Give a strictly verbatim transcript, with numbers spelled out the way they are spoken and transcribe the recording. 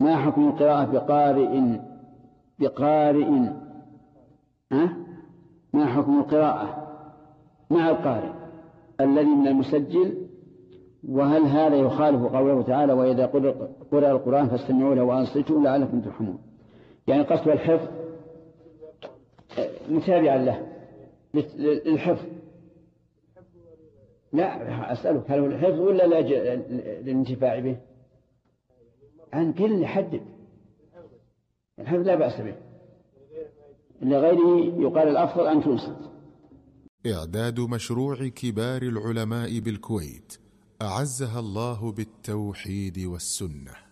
ما حكم القراءة بقارئ بقارئ ها؟ ما حكم القراءة مع القارئ الذي من المسجل؟ وهل هذا يخالف قوله تعالى وإذا قرأ القرآن فاستمعوا له وأنصتوا لعلكم ترحمون؟ يعني قصد الحفظ متابعا له للحفظ. لا أسألك هل هو الحفظ ولا للانتفاع به؟ عن كل حدد الحفظ لا بأس به، لغيره يقال الأفضل أن تنصت. إعداد مشروع كبار العلماء بالكويت أعزها الله بالتوحيد والسنة.